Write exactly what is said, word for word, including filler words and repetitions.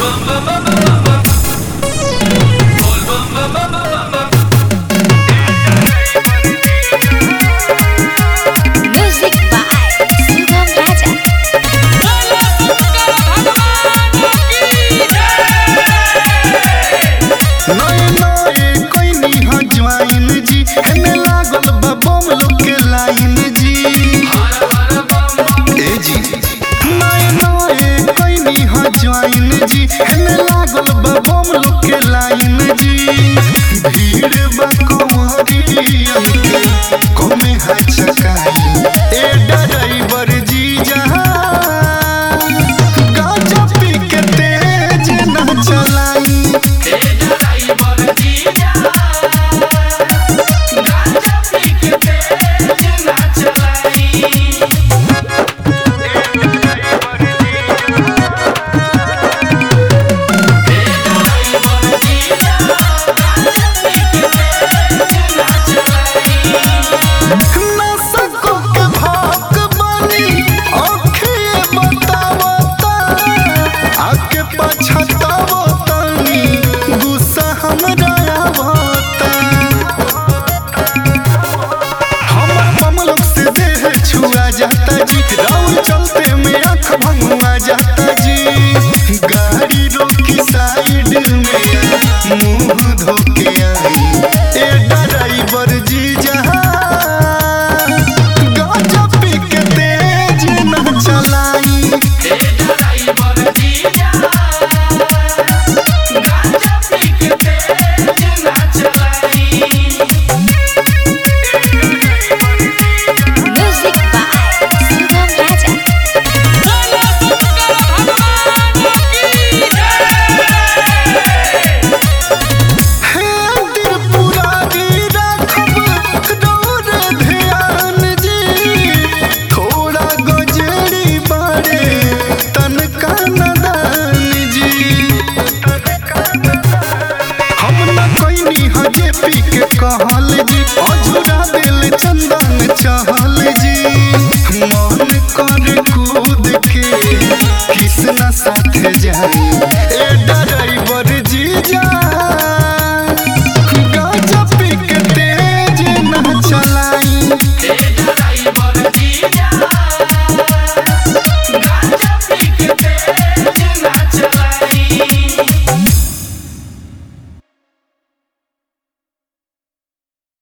मुँह धोके आई ए ड्राइवर जीजा गांजा पी के तेज न चलाई ए ड्राइवर जीजा गांजा पी के तेज न चलाई। म्यूजिक बाय सुगम राजा। पी के कहल जी अझुरा दिल चंदन चहल जी मन कर कूद के किसना साथ जाई ए ड्राइवर जीजा गांजा पी के तेज न चलाई।